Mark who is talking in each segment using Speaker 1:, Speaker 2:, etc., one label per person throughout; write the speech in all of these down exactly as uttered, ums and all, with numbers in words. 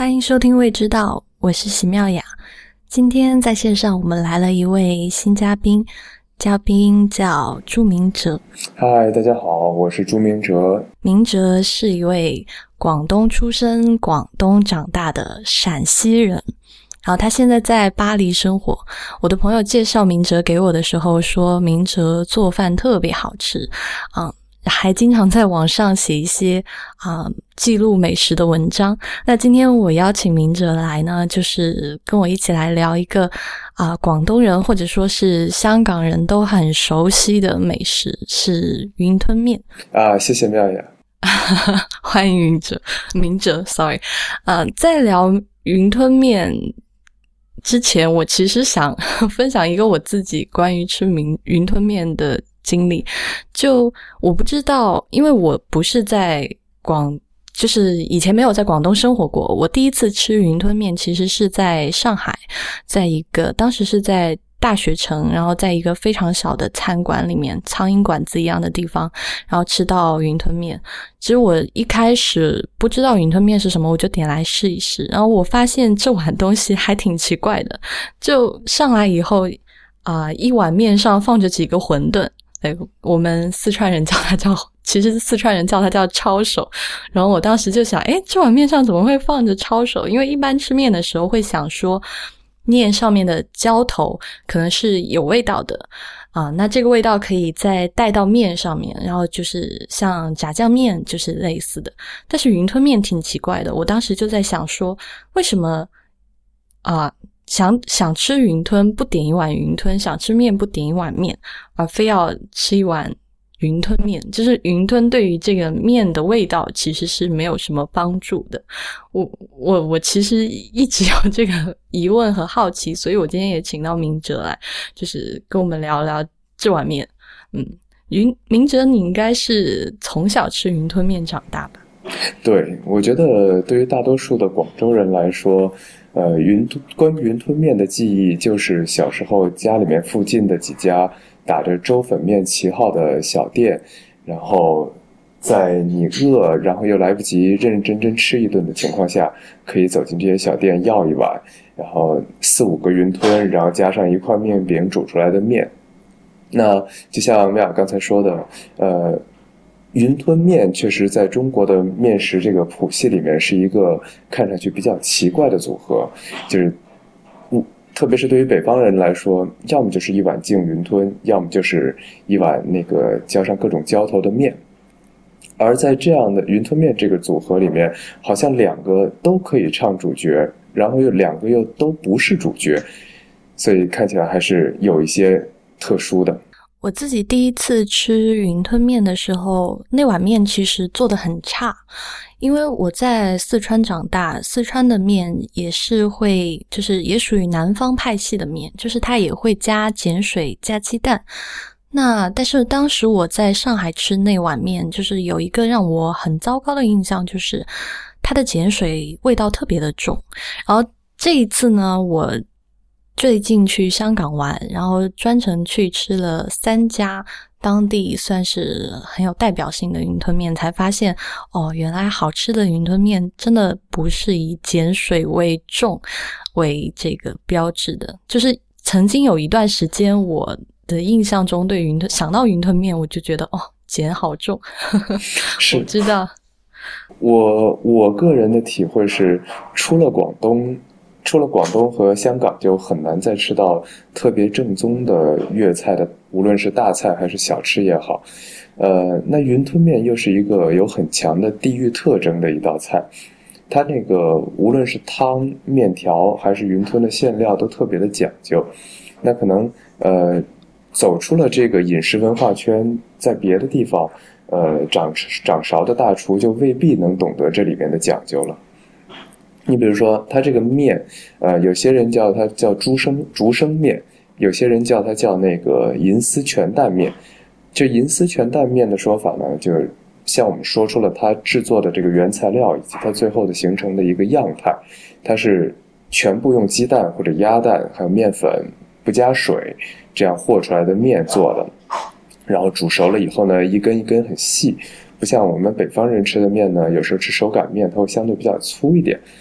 Speaker 1: 欢迎收听未知道，我是席妙雅。今天在线上我们来了一位新嘉宾，嘉宾叫朱明哲。
Speaker 2: 嗨，大家好，我是朱明哲。
Speaker 1: 明哲是一位广东出生、广东长大的陕西人，然后他现在在巴黎生活。我的朋友介绍明哲给我的时候说，明哲做饭特别好吃，嗯，还经常在网上写一些啊、呃、记录美食的文章。那今天我邀请明哲来呢，就是跟我一起来聊一个啊、呃、广东人或者说是香港人都很熟悉的美食，是云吞面
Speaker 2: 啊。谢谢妙雅。
Speaker 1: 欢迎明哲，明哲 ，sorry。呃，在聊云吞面之前，我其实想分享一个我自己关于吃云云吞面的经历。就我不知道，因为我不是在广，就是以前没有在广东生活过。我第一次吃云吞面其实是在上海，在一个当时是在大学城，然后在一个非常小的餐馆里面，苍蝇馆子一样的地方，然后吃到云吞面。其实我一开始不知道云吞面是什么，我就点来试一试，然后我发现这碗东西还挺奇怪的。就上来以后啊、呃，一碗面上放着几个馄饨，对，我们四川人叫它叫，其实四川人叫它叫抄手。然后我当时就想，诶，这碗面上怎么会放着抄手？因为一般吃面的时候会想说，面上面的浇头可能是有味道的啊，那这个味道可以再带到面上面，然后就是像炸酱面就是类似的。但是云吞面挺奇怪的，我当时就在想说，为什么啊想想吃云吞不点一碗云吞，想吃面不点一碗面，而非要吃一碗云吞面？就是云吞对于这个面的味道其实是没有什么帮助的。我我我其实一直有这个疑问和好奇，所以我今天也请到明哲来，就是跟我们聊聊这碗面。嗯，云明哲，你应该是从小吃云吞面长大吧？
Speaker 2: 对，我觉得对于大多数的广州人来说，呃，云关于云吞面的记忆就是小时候家里面附近的几家打着粥粉面旗号的小店，然后在你饿然后又来不及认认真真吃一顿的情况下，可以走进这些小店要一碗，然后四五个云吞，然后加上一块面饼煮出来的面。那就像妙雅刚才说的，呃云吞面确实在中国的面食这个谱系里面是一个看上去比较奇怪的组合，就是嗯，特别是对于北方人来说，要么就是一碗净云吞，要么就是一碗那个浇上各种浇头的面。而在这样的云吞面这个组合里面，好像两个都可以唱主角，然后又两个又都不是主角，所以看起来还是有一些特殊的。
Speaker 1: 我自己第一次吃云吞面的时候，那碗面其实做得很差，因为我在四川长大，四川的面也是会，就是也属于南方派系的面，就是它也会加碱水加鸡蛋。那但是当时我在上海吃那碗面，就是有一个让我很糟糕的印象，就是它的碱水味道特别的重。然后这一次呢，我最近去香港玩，然后专程去吃了三家当地算是很有代表性的云吞面，才发现哦，原来好吃的云吞面真的不是以碱水味重为这个标志的。就是曾经有一段时间，我的印象中对云吞想到云吞面，我就觉得哦，碱好重。
Speaker 2: 是，
Speaker 1: 我知道。
Speaker 2: 我我个人的体会是，出了广东。除了广东和香港，就很难再吃到特别正宗的粤菜的，无论是大菜还是小吃也好。呃，那云吞面又是一个有很强的地域特征的一道菜，它那个无论是汤、面条还是云吞的馅料都特别的讲究。那可能呃走出了这个饮食文化圈，在别的地方，呃掌掌勺的大厨就未必能懂得这里面的讲究了。你比如说它这个面，呃，有些人叫它叫竹升竹升面，有些人叫它叫那个银丝全蛋面。这银丝全蛋面的说法呢，就是像我们说出了它制作的这个原材料以及它最后的形成的一个样态，它是全部用鸡蛋或者鸭蛋还有面粉不加水这样和出来的面做的，然后煮熟了以后呢，一根一根很细，不像我们北方人吃的面呢，有时候吃手擀面它会相对比较粗一点。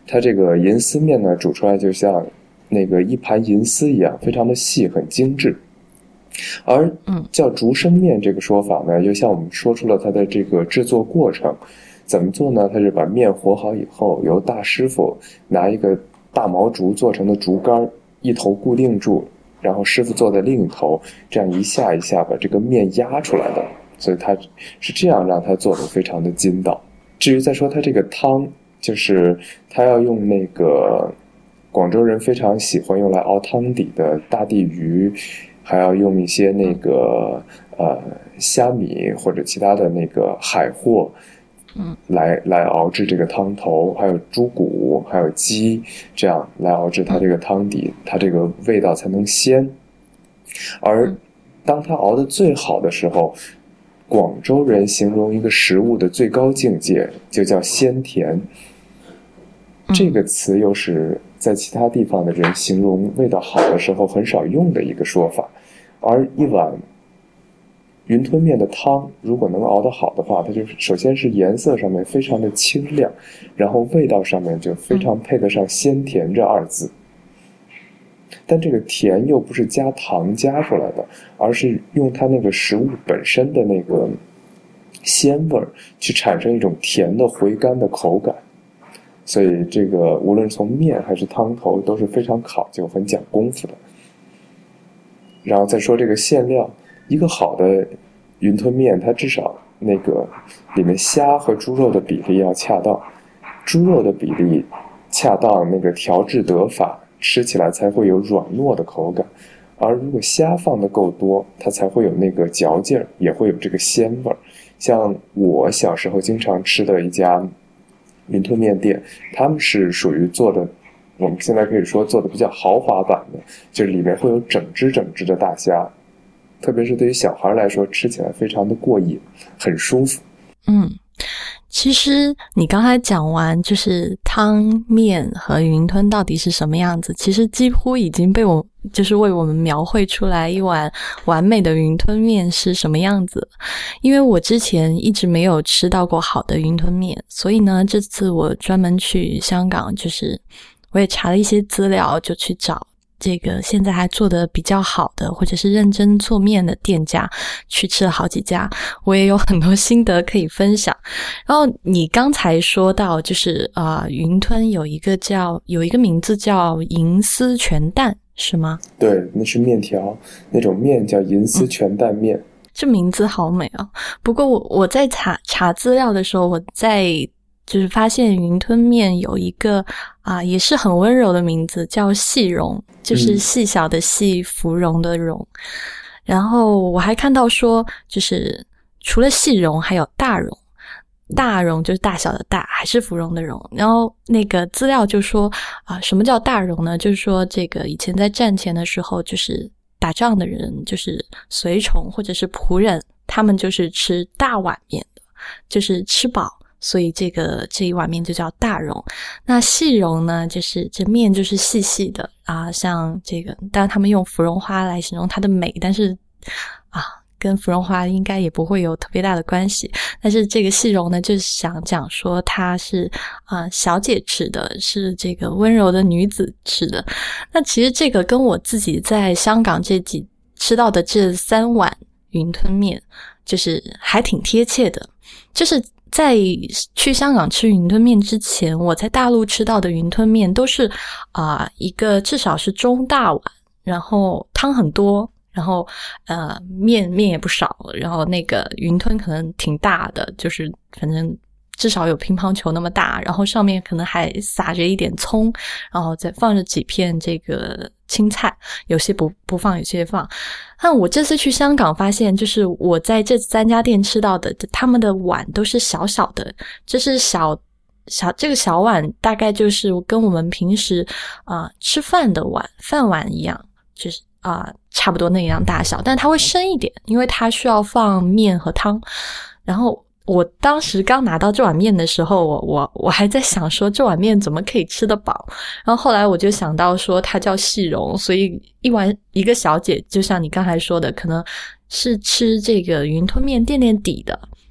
Speaker 2: 它这个银丝面呢煮出来就像那个一盘银丝一样，非常的细，很精致。而叫竹升面这个说法呢，又向我们说出了它的这个制作过程。怎么做呢？它是把面和好以后，由大师傅拿一个大毛竹做成的竹竿，一头固定住，然后师傅坐在另一头，这样一下一下把这个面压出来的。所以它是这样让它做的非常的筋道。至于再说它这个汤，就是它要用那个广州人非常喜欢用来熬汤底的大地鱼，还要用一些那个呃虾米或者其他的那个海货，嗯，来来熬制这个汤头，还有猪骨，还有鸡，这样来熬制它这个汤底，它这个味道才能鲜。而当它熬得最好的时候，广州人形容一个食物的最高境界就叫鲜甜。这个词又是在其他地方的人形容味道好的时候很少用的一个说法。而一碗云吞面的汤如果能熬得好的话，它就首先是颜色上面非常的清亮，然后味道上面就非常配得上鲜甜这二字。但这个甜又不是加糖加出来的，而是用它那个食物本身的那个鲜味去产生一种甜的回甘的口感。所以这个无论从面还是汤头都是非常考究很讲功夫的。然后再说这个馅料，一个好的云吞面它至少那个里面虾和猪肉的比例要恰当，猪肉的比例恰当，那个调制得法，吃起来才会有软糯的口感。而如果虾放的够多，它才会有那个嚼劲儿，也会有这个鲜味儿。像我小时候经常吃的一家云吞面店，他们是属于做的，我们现在可以说做的比较豪华版的，就是里面会有整只整只的大虾，特别是对于小孩来说，吃起来非常的过瘾，很舒服。
Speaker 1: 嗯，其实你刚才讲完就是汤面和云吞到底是什么样子，其实几乎已经被我就是为我们描绘出来一碗完美的云吞面是什么样子。因为我之前一直没有吃到过好的云吞面，所以呢这次我专门去香港，就是我也查了一些资料，就去找这个现在还做得比较好的或者是认真做面的店家，去吃了好几家，我也有很多心得可以分享。然后你刚才说到就是啊、呃，云吞有一个叫有一个名字叫银丝全蛋是吗？
Speaker 2: 对，那是面条，那种面叫银丝全蛋面、嗯、
Speaker 1: 这名字好美啊！不过我我在查查资料的时候，我在就是发现云吞面有一个啊、呃，也是很温柔的名字，叫细蓉，就是细小的细，芙蓉的蓉。然后我还看到说，就是除了细蓉，还有大蓉。大蓉就是大小的大，还是芙蓉的蓉。然后那个资料就说啊、呃，什么叫大蓉呢？就是说这个以前在战前的时候，就是打仗的人，就是随从或者是仆人，他们就是吃大碗面的，就是吃饱。所以这个这一碗面就叫大蓉。那细蓉呢，就是这面就是细细的啊，像这个当然他们用芙蓉花来形容它的美，但是啊跟芙蓉花应该也不会有特别大的关系。但是这个细蓉呢，就是想讲说它是啊、呃、小姐吃的，是这个温柔的女子吃的。那其实这个跟我自己在香港这几吃到的这三碗云吞面就是还挺贴切的。就是在去香港吃云吞面之前，我在大陆吃到的云吞面都是啊、呃、一个至少是中大碗，然后汤很多，然后呃面面也不少，然后那个云吞可能挺大的，就是反正至少有乒乓球那么大，然后上面可能还撒着一点葱，然后再放着几片这个青菜，有些不不放，有些放。但我这次去香港发现，就是我在这三家店吃到的，他们的碗都是小小的，就是小小这个小碗大概就是跟我们平时啊、呃、吃饭的碗饭碗一样，就是啊、呃、差不多那样大小，但它会深一点，因为它需要放面和汤。然后我当时刚拿到这碗面的时候，我我我还在想说这碗面怎么可以吃得饱，然后后来我就想到说它叫细蓉，所以一碗一个小姐就像你刚才说的，可能是吃这个云吞面垫垫底的，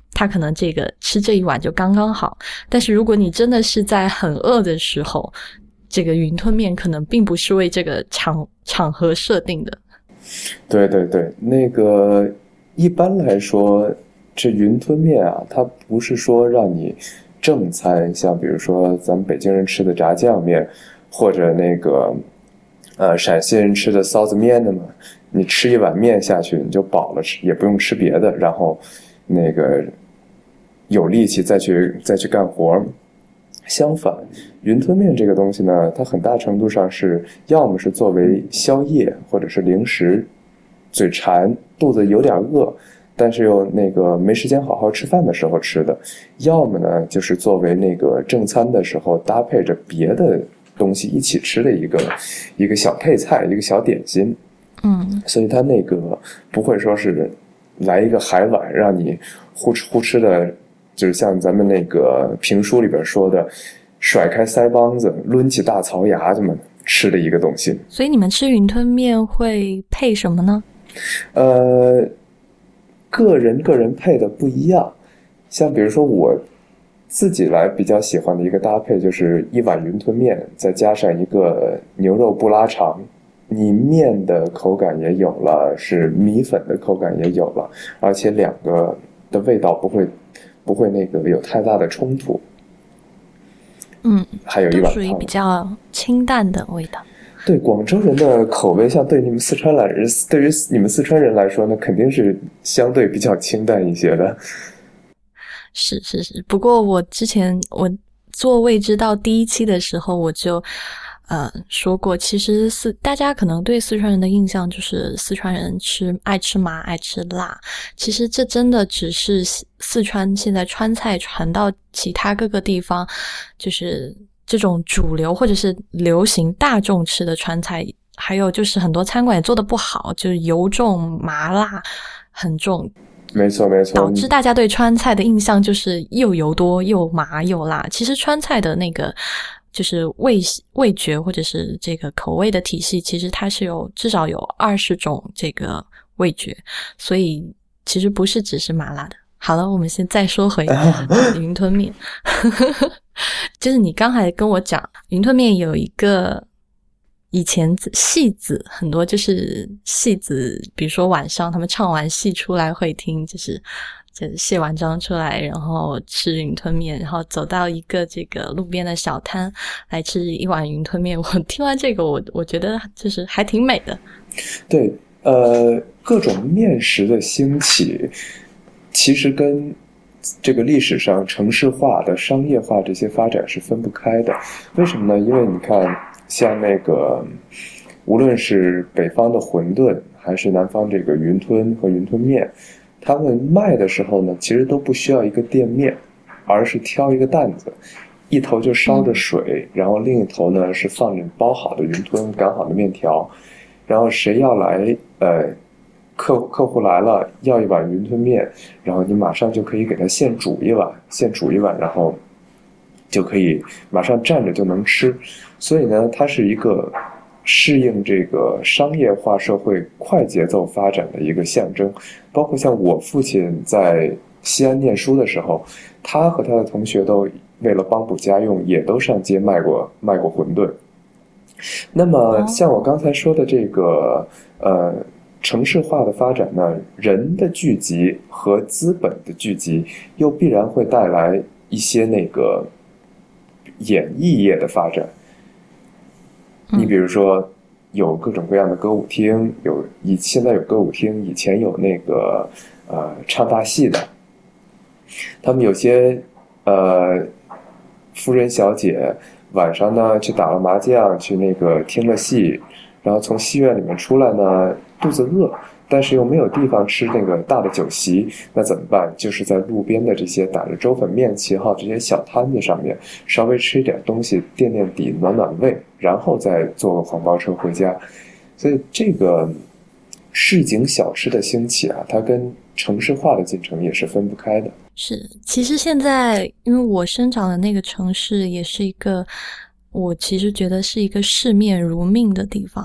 Speaker 1: 他可能这个吃这一碗就刚刚好。但是如果你真的是在很饿的时候，这个云吞面可能并不是为这个场场合设定的。
Speaker 2: 对对对，那个一般来说，这云吞面啊，它不是说让你正餐，像比如说咱们北京人吃的炸酱面，或者那个呃陕西人吃的臊子面的嘛，你吃一碗面下去你就饱了，也不用吃别的，然后那个有力气再去再去干活。相反，云吞面这个东西呢，它很大程度上是要么是作为宵夜或者是零食，嘴馋肚子有点饿，但是又那个没时间好好吃饭的时候吃的，要么呢就是作为那个正餐的时候搭配着别的东西一起吃的一个一个小配菜，一个小点心。
Speaker 1: 嗯，
Speaker 2: 所以它那个不会说是来一个海碗让你呼吃呼吃的，就是像咱们那个评书里边说的，甩开腮帮子抡起大槽牙这么吃的一个东西。
Speaker 1: 所以你们吃云吞面会配什么呢？
Speaker 2: 呃，个人个人配的不一样，像比如说我自己来比较喜欢的一个搭配，就是一碗云吞面，再加上一个牛肉布拉肠，你面的口感也有了，是米粉的口感也有了，而且两个的味道不会不会那个有太大的冲突。
Speaker 1: 嗯，
Speaker 2: 还有一碗汤，
Speaker 1: 属于比较清淡的味道。
Speaker 2: 对广州人的口味，像对你们四川来人，对于你们四川人来说呢，肯定是相对比较清淡一些的。
Speaker 1: 是是是，不过我之前我做未知道第一期的时候，我就呃说过，其实四大家可能对四川人的印象就是四川人吃爱吃麻爱吃辣，其实这真的只是四川现在川菜传到其他各个地方，就是这种主流或者是流行大众吃的川菜，还有就是很多餐馆也做得不好，就是油重麻辣很重。
Speaker 2: 没错没错，
Speaker 1: 导致大家对川菜的印象就是又油多又麻又辣。其实川菜的那个就是味味觉或者是这个口味的体系，其实它是有至少有二十种这个味觉，所以其实不是只是麻辣的。好了，我们先再说回云吞面。就是你刚才跟我讲云吞面有一个以前戏子很多，就是戏子比如说晚上他们唱完戏出来会听，就是就是卸完妆出来然后吃云吞面，然后走到一个这个路边的小摊来吃一碗云吞面。我听完这个我我觉得就是还挺美的。
Speaker 2: 对，呃各种面食的兴起其实跟这个历史上城市化的商业化这些发展是分不开的。为什么呢？因为你看像那个无论是北方的馄饨还是南方这个云吞和云吞面，他们卖的时候呢其实都不需要一个店面，而是挑一个担子，一头就烧着水，然后另一头呢是放着包好的云吞擀好的面条，然后谁要来呃客客户来了要一碗云吞面，然后你马上就可以给他现煮一碗现煮一碗，然后就可以马上站着就能吃。所以呢它是一个适应这个商业化社会快节奏发展的一个象征。包括像我父亲在西安念书的时候，他和他的同学都为了帮补家用也都上街卖过卖过馄饨。那么像我刚才说的这个呃城市化的发展呢，人的聚集和资本的聚集又必然会带来一些那个演艺业的发展。你比如说有各种各样的歌舞厅，有以现在有歌舞厅，以前有那个呃唱大戏的，他们有些呃夫人小姐晚上呢去打了麻将，去那个听了戏，然后从戏院里面出来呢肚子饿，但是又没有地方吃那个大的酒席，那怎么办？就是在路边的这些打着粥粉面旗号这些小摊子上面稍微吃一点东西垫垫底暖暖胃，然后再坐个黄包车回家。所以这个市井小吃的兴起啊，它跟城市化的进程也是分不开的。
Speaker 1: 是，其实现在因为我生长的那个城市也是一个我其实觉得是一个市面如命的地方，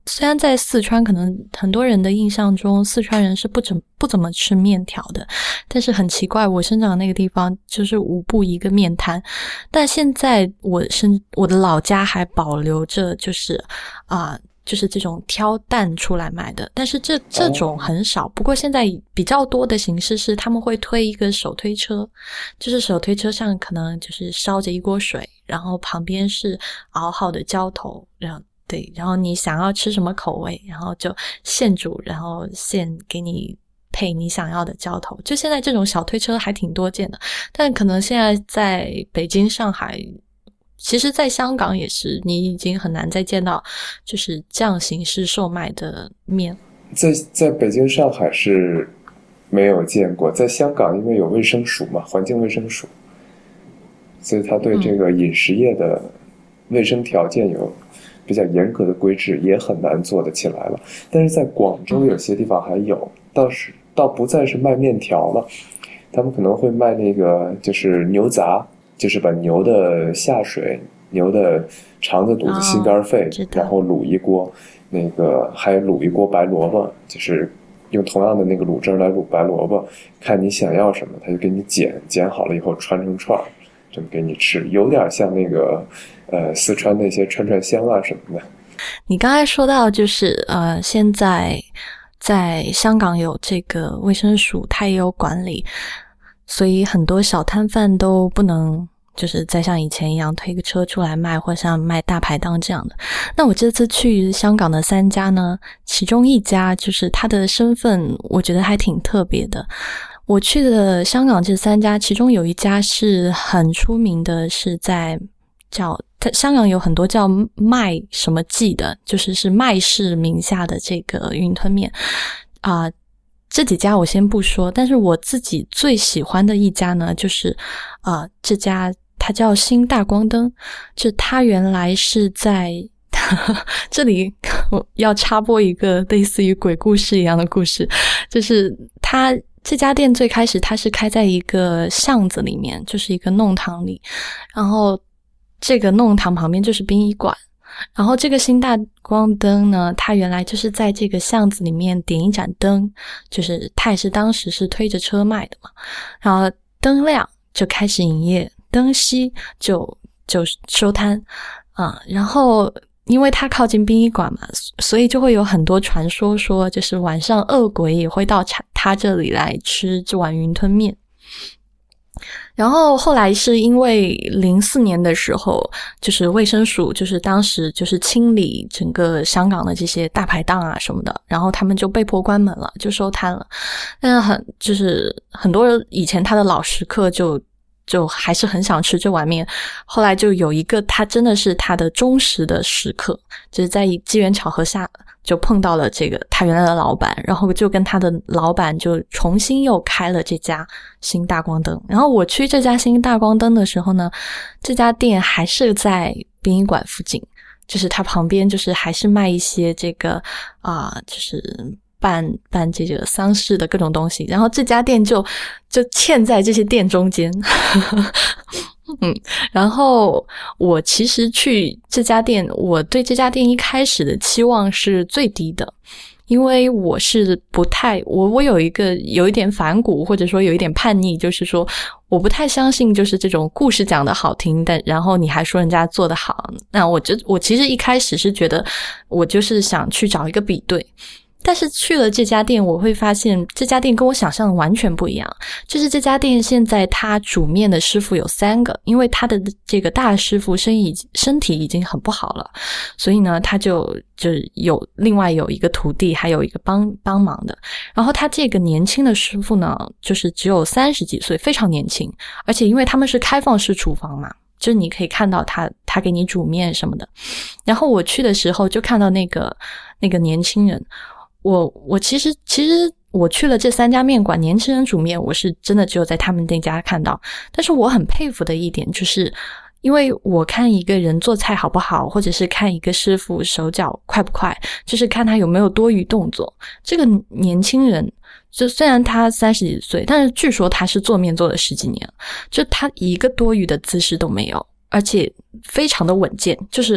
Speaker 1: 虽然在四川可能很多人的印象中四川人是不怎不怎么吃面条的，但是很奇怪，我生长的那个地方就是五步一个面摊，但现在我生我的老家还保留着就是啊、呃就是这种挑担出来卖的，但是这这种很少。不过现在比较多的形式是他们会推一个手推车，就是手推车上可能就是烧着一锅水，然后旁边是熬好的浇头，然后对，然后你想要吃什么口味，然后就现煮，然后现给你配你想要的浇头。就现在这种小推车还挺多见的，但可能现在在北京、上海，其实在香港也是，你已经很难再见到就是这样形式售卖的面。
Speaker 2: 在在北京、上海是没有见过，在香港因为有卫生署嘛，环境卫生署，所以他对这个饮食业的卫生条件有比较严格的规制，也很难做得起来了。但是在广州有些地方还有，倒是倒不再是卖面条了，他们可能会卖那个就是牛杂，就是把牛的下水、牛的肠子、肚子、心肝肺，
Speaker 1: 哦，
Speaker 2: 然后卤一锅，那个还卤一锅白萝卜，就是用同样的那个卤汁来卤白萝卜，看你想要什么，他就给你剪，剪好了以后穿成串，这么给你吃，有点像那个呃四川那些串串香啊什么的。
Speaker 1: 你刚才说到就是呃，现在在香港有这个卫生署，它也有管理。所以很多小摊贩都不能就是再像以前一样推个车出来卖，或像卖大排档这样的。那我这次去香港的三家呢，其中一家就是他的身份我觉得还挺特别的。我去的香港这三家，其中有一家是很出名的，是在叫香港有很多叫麦什么记的，就是是麦氏名下的这个云吞面啊、呃这几家我先不说，但是我自己最喜欢的一家呢，就是呃这家它叫新大光灯，就它原来是在这里我要插播一个类似于鬼故事一样的故事，就是它这家店最开始它是开在一个巷子里面，就是一个弄堂里，然后这个弄堂旁边就是殡仪馆。然后这个新大光灯呢，它原来就是在这个巷子里面点一盏灯，就是它也是当时是推着车卖的嘛。然后灯亮就开始营业，灯熄就就收摊啊、嗯。然后因为它靠近殡仪馆嘛，所以就会有很多传说说，就是晚上恶鬼也会到它这里来吃这碗云吞面。然后后来是因为零四年的时候，就是卫生署就是当时就是清理整个香港的这些大排档啊什么的，然后他们就被迫关门了，就收摊了。但是很就是很多人以前他的老食客就就还是很想吃这碗面，后来就有一个他真的是他的忠实的食客，就是在机缘巧合下就碰到了这个他原来的老板，然后就跟他的老板就重新又开了这家新大光灯。然后我去这家新大光灯的时候呢，这家店还是在殡仪馆附近，就是它旁边就是还是卖一些这个啊、呃，就是办办这个丧事的各种东西，然后这家店就就嵌在这些店中间。嗯，然后我其实去这家店，我对这家店一开始的期望是最低的，因为我是不太我我有一个有一点反骨，或者说有一点叛逆，就是说我不太相信就是这种故事讲得好听，但然后你还说人家做得好，那我就我其实一开始是觉得我就是想去找一个比对。但是去了这家店，我会发现这家店跟我想象的完全不一样。就是这家店现在他煮面的师傅有三个，因为他的这个大师傅生意身体已经很不好了，所以呢他就就有另外有一个徒弟，还有一个帮帮忙的。然后他这个年轻的师傅呢，就是只有三十几岁，非常年轻，而且因为他们是开放式厨房嘛，就是你可以看到他他给你煮面什么的。然后我去的时候就看到那个那个年轻人。我我其实其实我去了这三家面馆，年轻人煮面我是真的只有在他们那家看到。但是我很佩服的一点就是，因为我看一个人做菜好不好，或者是看一个师傅手脚快不快，就是看他有没有多余动作。这个年轻人就虽然他三十几岁，但是据说他是做面做了十几年，就他一个多余的姿势都没有，而且非常的稳健，就是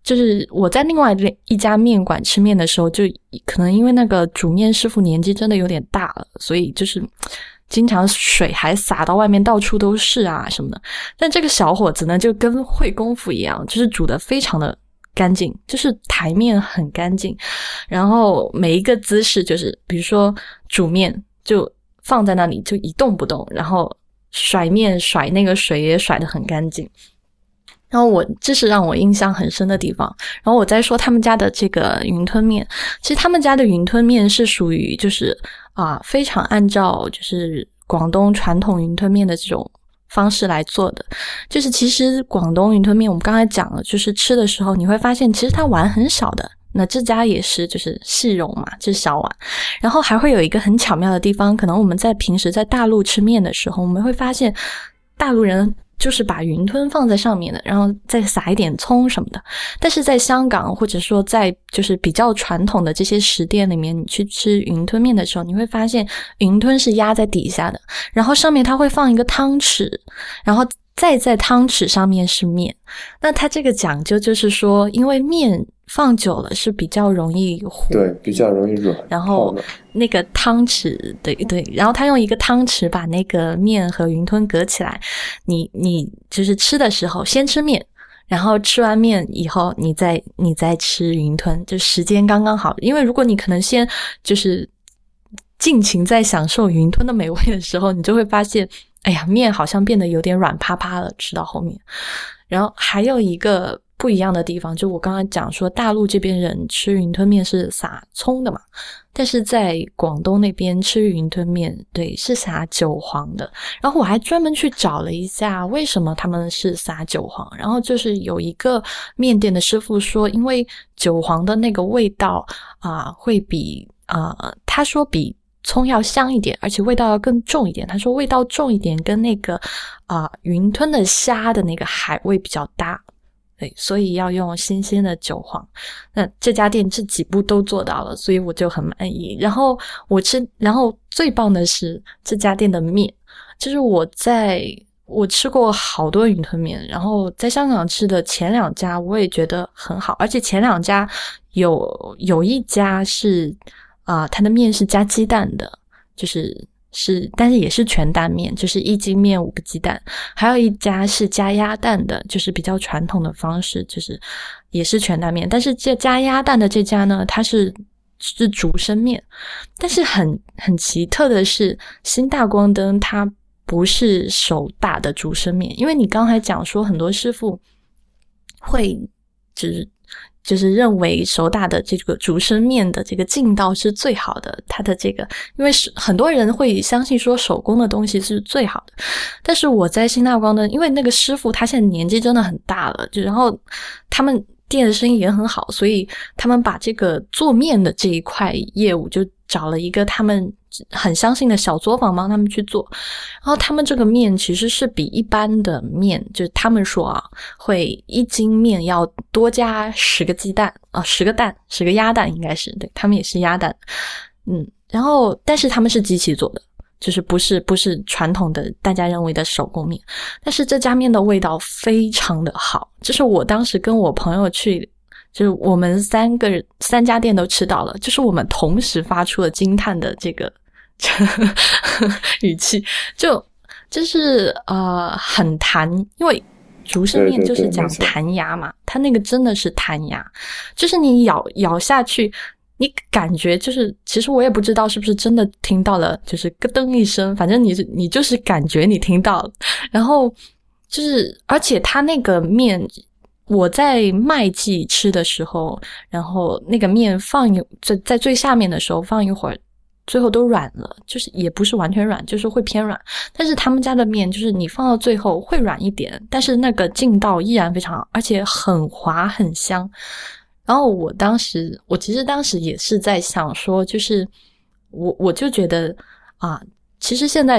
Speaker 1: 就是我在另外一家面馆吃面的时候，就可能因为那个煮面师傅年纪真的有点大了，所以就是经常水还洒到外面到处都是啊什么的。但这个小伙子呢，就跟会功夫一样，就是煮得非常的干净，就是台面很干净，然后每一个姿势就是比如说煮面就放在那里就一动不动，然后甩面甩那个水也甩得很干净。然后我这是让我印象很深的地方。然后我再说他们家的这个云吞面，其实他们家的云吞面是属于就是啊非常按照就是广东传统云吞面的这种方式来做的。就是其实广东云吞面我们刚才讲了，就是吃的时候你会发现其实它碗很小的，那这家也是就是细蓉嘛，就是小碗。然后还会有一个很巧妙的地方，可能我们在平时在大陆吃面的时候，我们会发现大陆人就是把云吞放在上面的，然后再撒一点葱什么的。但是在香港或者说在就是比较传统的这些食店里面，你去吃云吞面的时候，你会发现云吞是压在底下的，然后上面它会放一个汤匙，然后再在汤匙上面是面。那它这个讲究就是说，因为面放久了是比较容易糊，
Speaker 2: 对，比较容易软，
Speaker 1: 然后那个汤匙，对对，然后他用一个汤匙把那个面和云吞隔起来。你你就是吃的时候先吃面，然后吃完面以后你再你再吃云吞，就时间刚刚好。因为如果你可能先就是尽情在享受云吞的美味的时候，你就会发现哎呀面好像变得有点软趴趴了，吃到后面。然后还有一个不一样的地方，就我刚才讲说大陆这边人吃云吞面是撒葱的嘛，但是在广东那边吃云吞面，对，是撒韭黄的。然后我还专门去找了一下为什么他们是撒韭黄，然后就是有一个面店的师傅说，因为韭黄的那个味道啊、呃，会比啊、呃，他说比葱要香一点，而且味道要更重一点。他说味道重一点跟那个啊、呃、云吞的虾的那个海味比较搭，对，所以要用新鲜的韭黄。那这家店这几步都做到了，所以我就很满意。然后我吃，然后最棒的是这家店的面，就是我在我吃过好多云吞面，然后在香港吃的前两家我也觉得很好，而且前两家有有一家是啊、呃，它的面是加鸡蛋的，就是是，但是也是全蛋面，就是一斤面五个鸡蛋。还有一家是加鸭蛋的，就是比较传统的方式，就是也是全蛋面。但是这加鸭蛋的这家呢，它是是竹升面。但是很很奇特的是，新大光灯它不是手打的竹升面，因为你刚才讲说很多师傅会就是就是认为手打的这个竹升面的这个劲道是最好的，它的这个因为是很多人会相信说手工的东西是最好的。但是我在新大光灯，因为那个师傅他现在年纪真的很大了，就然后他们店的生意也很好，所以他们把这个做面的这一块业务就找了一个他们很相信的小作坊帮他们去做。然后他们这个面其实是比一般的面，就是他们说啊，会一斤面要多加十个鸡蛋啊，十个蛋，十个鸭蛋应该是，对，他们也是鸭蛋。嗯，然后但是他们是机器做的，就是不是不是传统的大家认为的手工面。但是这家面的味道非常的好，就是我当时跟我朋友去，就是我们三个三家店都吃到了，就是我们同时发出了惊叹的这个语气，就就是呃很弹，因为竹升面就是讲弹牙嘛，它那个真的是弹牙，就是你咬咬下去，你感觉就是其实我也不知道是不是真的听到了，就是咯噔一声，反正你你就是感觉你听到了。然后就是而且它那个面我在麦记吃的时候，然后那个面放一在在最下面的时候放一会儿，最后都软了，就是也不是完全软，就是会偏软。但是他们家的面就是你放到最后会软一点，但是那个劲道依然非常好，而且很滑很香。然后我当时我其实当时也是在想说，就是我我就觉得啊，其实现在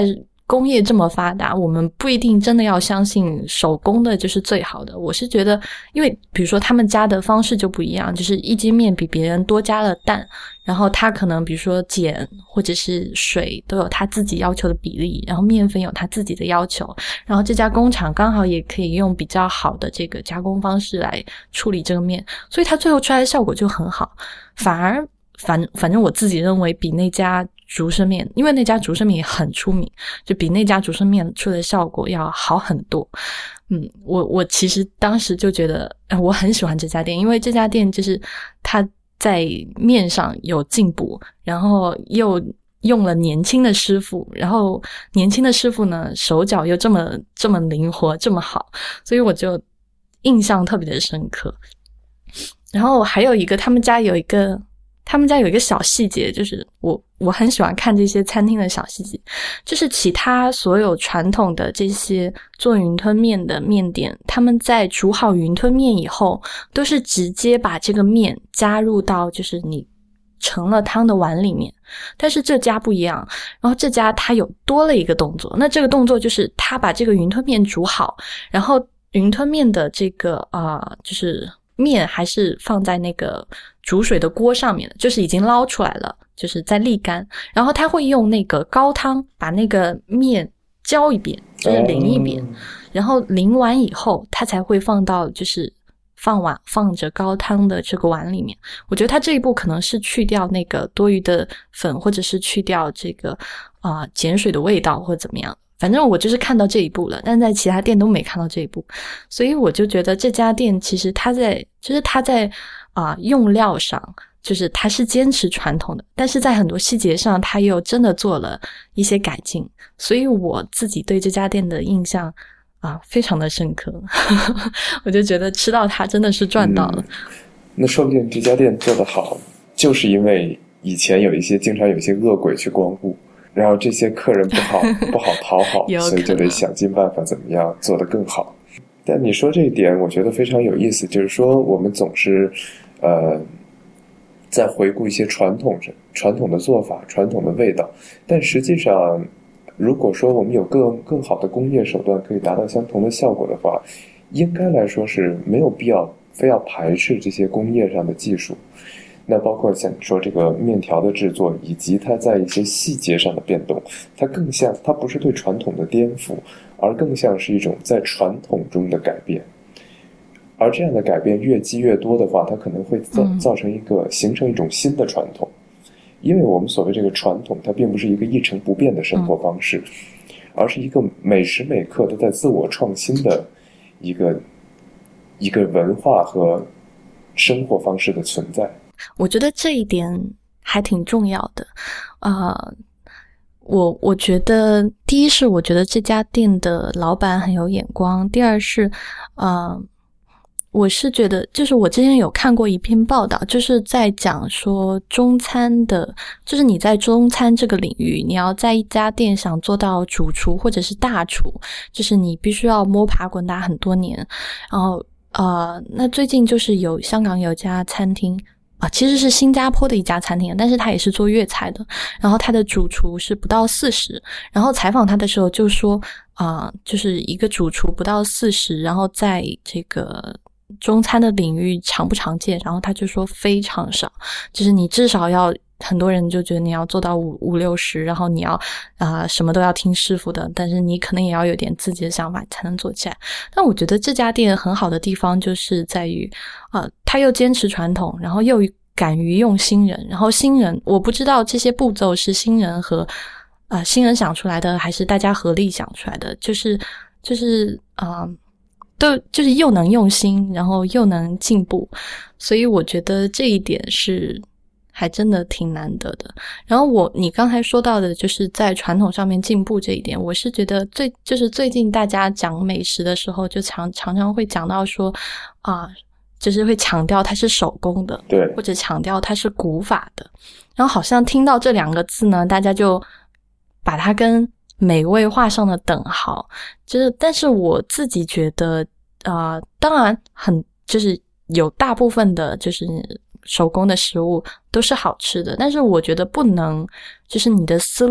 Speaker 1: 工业这么发达，我们不一定真的要相信手工的就是最好的。我是觉得，因为比如说他们加的方式就不一样，就是一斤面比别人多加了蛋，然后他可能比如说碱或者是水都有他自己要求的比例，然后面粉有他自己的要求，然后这家工厂刚好也可以用比较好的这个加工方式来处理这个面，所以它最后出来的效果就很好。反而反反正我自己认为比那家竹升面，因为那家竹升面也很出名，就比那家竹升面出的效果要好很多。嗯，我我其实当时就觉得、呃、我很喜欢这家店，因为这家店就是它在面上有进步，然后又用了年轻的师傅，然后年轻的师傅呢手脚又这么这么灵活这么好，所以我就印象特别的深刻。然后还有一个他们家有一个他们家有一个小细节，就是我我很喜欢看这些餐厅的小细节，就是其他所有传统的这些做云吞面的面店，他们在煮好云吞面以后，都是直接把这个面加入到就是你盛了汤的碗里面，但是这家不一样，然后这家它有多了一个动作，那这个动作就是他把这个云吞面煮好，然后云吞面的这个啊、呃、就是面还是放在那个煮水的锅上面的，就是已经捞出来了，就是在沥干，然后他会用那个高汤把那个面浇一遍，就是淋一遍、嗯、然后淋完以后他才会放到就是放碗放着高汤的这个碗里面。我觉得他这一步可能是去掉那个多余的粉，或者是去掉这个啊、呃、碱水的味道或者怎么样，反正我就是看到这一步了，但在其他店都没看到这一步，所以我就觉得这家店其实它在就是它在啊、呃、用料上就是它是坚持传统的，但是在很多细节上它又真的做了一些改进，所以我自己对这家店的印象啊非常的深刻我就觉得吃到它真的是赚到了、嗯、
Speaker 2: 那说不定这家店做得好就是因为以前有一些经常有一些恶鬼去光顾，然后这些客人不好不好讨好所以就得想尽办法怎么样做得更好。但你说这一点我觉得非常有意思，就是说我们总是呃在回顾一些传统传统的做法传统的味道，但实际上如果说我们有更更好的工业手段可以达到相同的效果的话，应该来说是没有必要非要排斥这些工业上的技术。那包括像说这个面条的制作，以及它在一些细节上的变动，它更像它不是对传统的颠覆，而更像是一种在传统中的改变。而这样的改变越积越多的话，它可能会造造成一个形成一种新的传统。因为我们所谓这个传统，它并不是一个一成不变的生活方式，而是一个每时每刻都在自我创新的一个一个文化和生活方式的存在。
Speaker 1: 我觉得这一点还挺重要的。呃，我我觉得第一是我觉得这家店的老板很有眼光，第二是呃我是觉得就是我之前有看过一篇报道，就是在讲说中餐的，就是你在中餐这个领域，你要在一家店想做到主厨或者是大厨，就是你必须要摸爬滚打很多年。然后呃那最近就是有香港有家餐厅啊，其实是新加坡的一家餐厅，但是他也是做粤菜的，然后他的主厨是不到四十，然后采访他的时候就说啊、呃，就是一个主厨不到四十，然后在这个中餐的领域常不常见，然后他就说非常少，就是你至少要很多人就觉得你要做到五五六十，然后你要啊、呃、什么都要听师傅的，但是你可能也要有点自己的想法才能做起来。但我觉得这家店很好的地方就是在于啊、呃，他又坚持传统，然后又敢于用新人，然后新人我不知道这些步骤是新人和啊、呃、新人想出来的还是大家合力想出来的，就是就是啊。呃都就是又能用心，然后又能进步，所以我觉得这一点是还真的挺难得的。然后我你刚才说到的就是在传统上面进步这一点，我是觉得最就是最近大家讲美食的时候就常常常会讲到说啊，就是会强调它是手工的，
Speaker 2: 对，
Speaker 1: 或者强调它是古法的，然后好像听到这两个字呢，大家就把它跟美味画上了等号。就是但是我自己觉得呃当然很就是有大部分的就是手工的食物都是好吃的，但是我觉得不能就是你的思路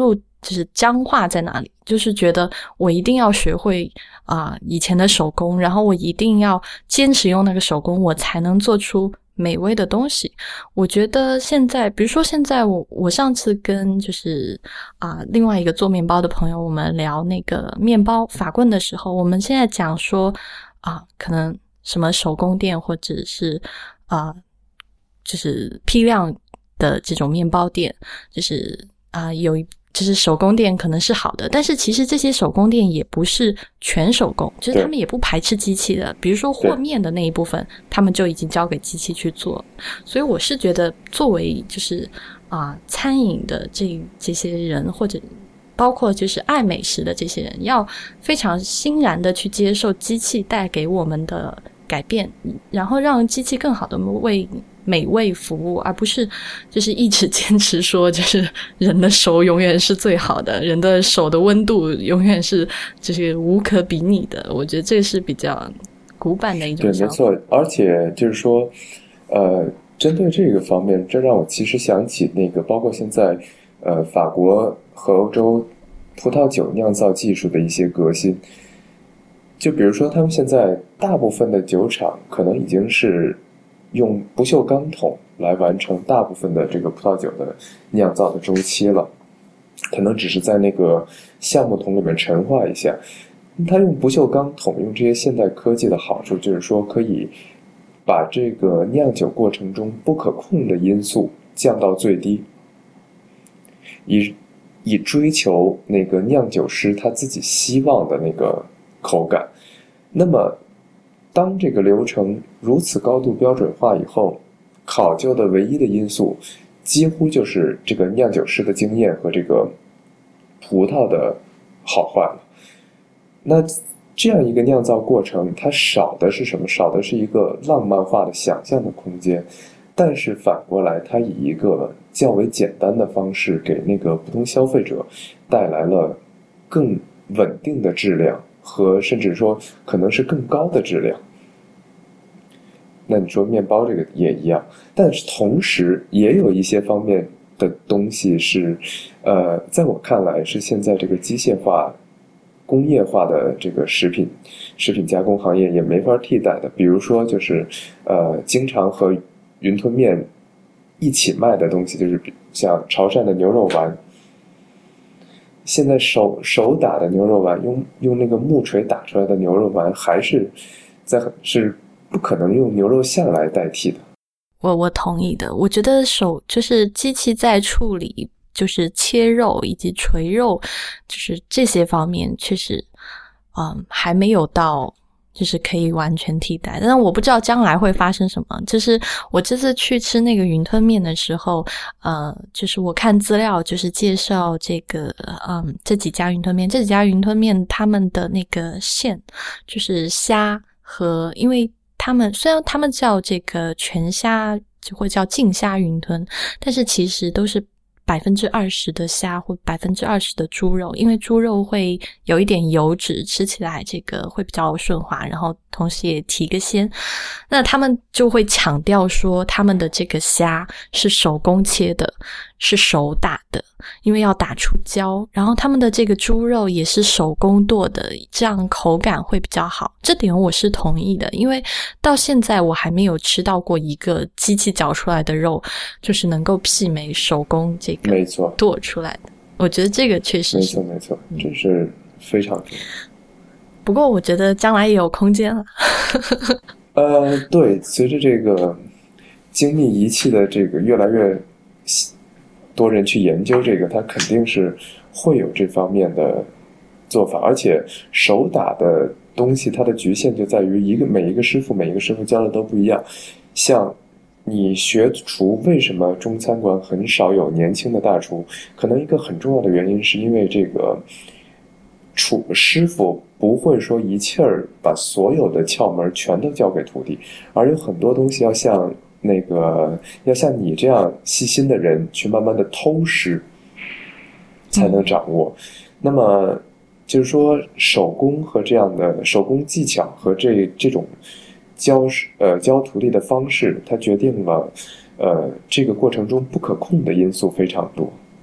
Speaker 1: 就是僵化在那里，就是觉得我一定要学会啊、呃、以前的手工，然后我一定要坚持用那个手工，我才能做出美味的东西。我觉得现在比如说现在我我上次跟就是啊、呃、另外一个做面包的朋友，我们聊那个面包法棍的时候，我们现在讲说啊、呃、可能什么手工店或者是啊、呃、就是批量的这种面包店，就是啊、呃、有一就是手工店可能是好的，但是其实这些手工店也不是全手工，就是他们也不排斥机器的，比如说和面的那一部分他们就已经交给机器去做。所以我是觉得作为就是啊、呃、餐饮的这这些人，或者包括就是爱美食的这些人，要非常欣然的去接受机器带给我们的改变，然后让机器更好的为美味服务，而不是就是一直坚持说就是人的手永远是最好的，人的手的温度永远是就是无可比拟的。我觉得这是比较古板的一种想法。
Speaker 2: 对，没错。而且就是说呃，针对这个方面，这让我其实想起那个包括现在呃法国和欧洲葡萄酒酿造技术的一些革新。就比如说他们现在大部分的酒厂可能已经是用不锈钢桶来完成大部分的这个葡萄酒的酿造的周期了，可能只是在那个橡木桶里面陈化一下。他用不锈钢桶，用这些现代科技的好处就是说可以把这个酿酒过程中不可控的因素降到最低，以以追求那个酿酒师他自己希望的那个口感。那么当这个流程如此高度标准化以后，考究的唯一的因素几乎就是这个酿酒师的经验和这个葡萄的好坏了。那这样一个酿造过程，它少的是什么？少的是一个浪漫化的想象的空间。但是反过来，它以一个较为简单的方式给那个普通消费者带来了更稳定的质量，和甚至说可能是更高的质量。那你说面包这个也一样，但是同时也有一些方面的东西是呃，在我看来是现在这个机械化工业化的这个食品食品加工行业也没法替代的。比如说就是呃，经常和云吞面一起卖的东西，就是像潮汕的牛肉丸。现在手手打的牛肉丸，用用那个木锤打出来的牛肉丸，还是在是不可能用牛肉馅来代替的。
Speaker 1: 我我同意的。我觉得手就是机器在处理就是切肉以及锤肉，就是这些方面确实嗯还没有到就是可以完全替代。但是我不知道将来会发生什么。就是我这次去吃那个云吞面的时候，呃，就是我看资料，就是介绍这个，嗯，这几家云吞面，这几家云吞面他们的那个馅，就是虾和，因为他们虽然他们叫这个全虾，就会叫净虾云吞，但是其实都是百分之二十的虾或百分之二十的猪肉，因为猪肉会有一点油脂，吃起来这个会比较顺滑，然后同时也提个鲜。那他们就会强调说，他们的这个虾是手工切的，是手打的，因为要打出胶。然后他们的这个猪肉也是手工剁的，这样口感会比较好。这点我是同意的，因为到现在我还没有吃到过一个机器绞出来的肉，就是能够媲美手工这个
Speaker 2: 没错
Speaker 1: 剁出来的。我觉得这个确实是
Speaker 2: 没错没错，这是非常重要。
Speaker 1: 不过我觉得将来也有空间了。
Speaker 2: 呃，对，随着这个精密仪器的这个越来越多人去研究这个，它肯定是会有这方面的做法。而且手打的东西，它的局限就在于一个每一个师傅每一个师傅教的都不一样。像你学厨，为什么中餐馆很少有年轻的大厨？可能一个很重要的原因是因为这个厨师傅不会说一气儿把所有的窍门全都交给徒弟，而有很多东西要像那个要像你这样细心的人去慢慢的偷师才能掌握。嗯、那么就是说手工和这样的手工技巧和这这种教呃教徒弟的方式，它决定了呃这个过程中不可控的因素非常多。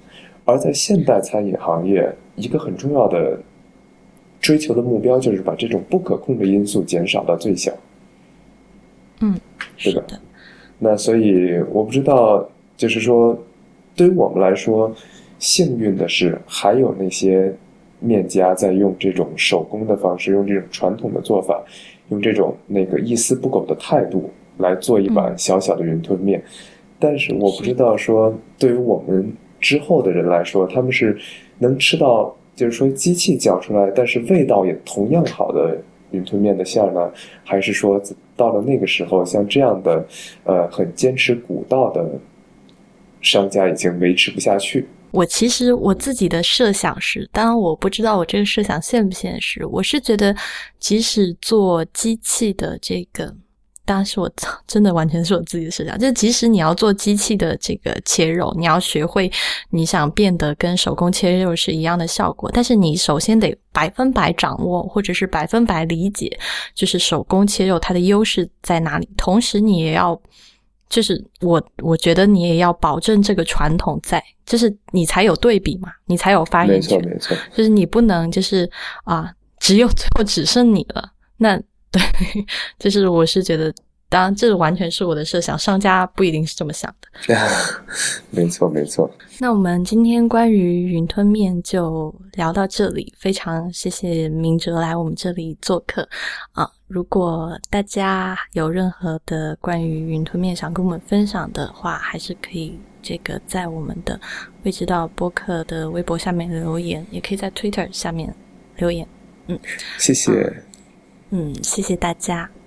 Speaker 2: 而在现代餐饮行业，一个很重要的追求的目标就是把这种不可控的因素减少到最小。
Speaker 1: 嗯，
Speaker 2: 对吧？
Speaker 1: 是的。
Speaker 2: 那所以我不知道，就是说，对于我们来说，幸运的是还有那些面家在用这种手工的方式，用这种传统的做法，用这种那个一丝不苟的态度来做一碗小小的云吞面。嗯、但是我不知道说，对于我们之后的人来说，他们是能吃到，就是说机器搅出来，但是味道也同样好的云吞面的馅呢，还是说到了那个时候，像这样的呃很坚持古道的商家已经维持不下去？
Speaker 1: 我其实我自己的设想是，当然我不知道我这个设想现不现实，我是觉得即使做机器的这个，当然是我真的完全是我自己的设想，就是即使你要做机器的这个切肉，你要学会你想变得跟手工切肉是一样的效果，但是你首先得百分百掌握或者是百分百理解就是手工切肉它的优势在哪里，同时你也要就是我我觉得你也要保证这个传统在，就是你才有对比嘛，你才有发言权。
Speaker 2: 没错没错，
Speaker 1: 就是你不能就是啊，只有最后只剩你了。那对，就是我是觉得，当然这完全是我的设想，商家不一定是这么想的。
Speaker 2: 没错没错。
Speaker 1: 那我们今天关于云吞面就聊到这里，非常谢谢明哲来我们这里做客啊！如果大家有任何的关于云吞面想跟我们分享的话，还是可以这个在我们的未知道播客的微博下面留言，也可以在 Twitter 下面留言。嗯，
Speaker 2: 谢谢。
Speaker 1: 嗯，谢谢大家。